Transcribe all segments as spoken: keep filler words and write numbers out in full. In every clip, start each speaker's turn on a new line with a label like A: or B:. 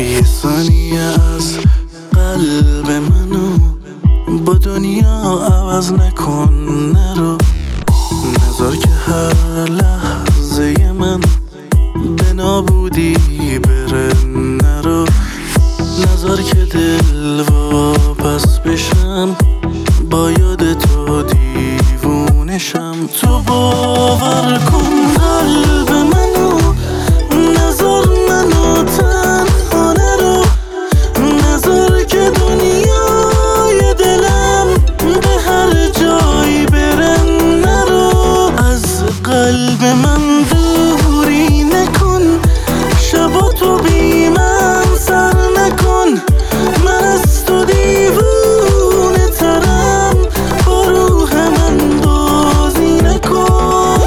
A: یه ثانیه از قلب منو با دنیا عوض نکن، نرو نذار که هر لحظه من به نابودی بره، نرو نذار که دل واپس بشم با یاد تو دیوونشم. تو باور کن قلب منو، نذار منو تنها، نرو نذار که دنیای دلم به هر جایی بره، نرو از قلب من دوری نکن، شبا تو بی من سر نکن، من از تو دیوونه ترم، با روح من بازی نکن.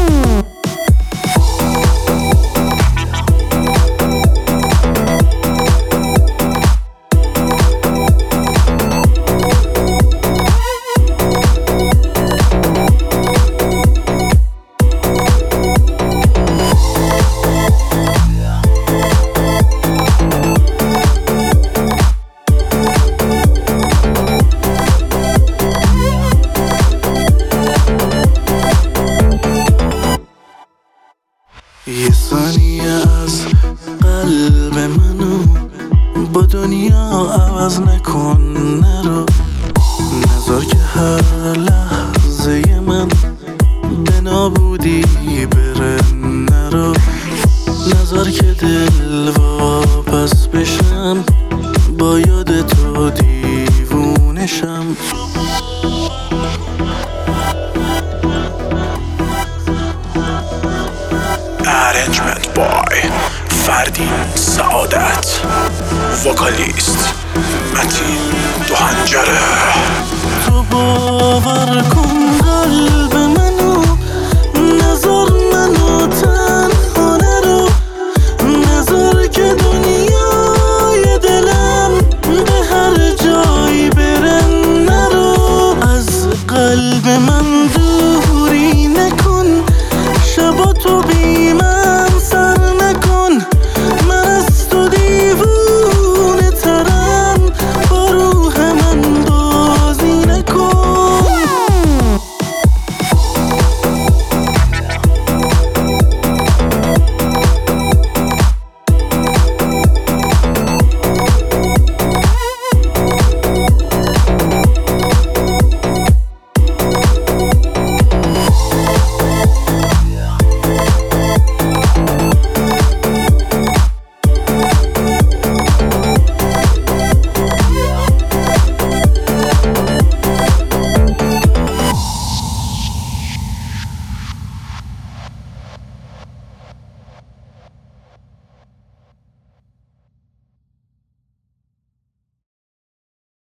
A: یه ثانیه از قلب منو با دنیا عوض نکن، نرو نذار که هر لحظه من به نابودی بره، نرو نذار که دل واپس بشم با یاد تو دیوونشم.
B: Arrangement by فردین سعادت، وکالیست متین دو هنجره.
A: تو باور کن قلب من